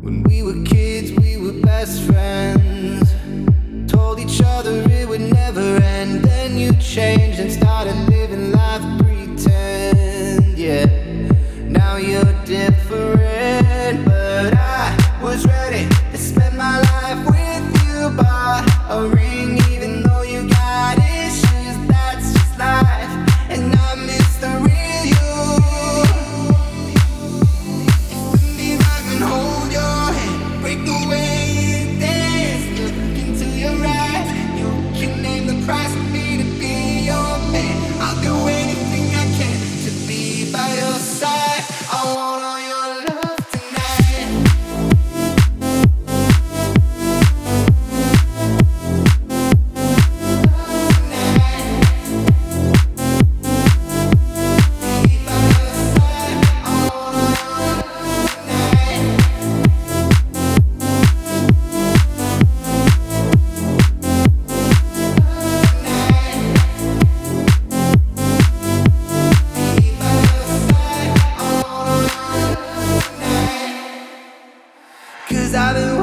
When we were kids, we were best friends. Told each other it would never end. Then you changed and started living life pretend. Yeah, now you're different, but I was ready to spend my life with you. Bought a ring even though you got issues. That's just life, and I miss the real you. If I can hold your hand, break the way you dance, look into your eyes, you can name the price for me to be your man. I'll do anything I can to be by your side. I want all your love tonight. Be by your side. I want all your love tonight. Be by your side. I want all your love tonight. 'Cause I've been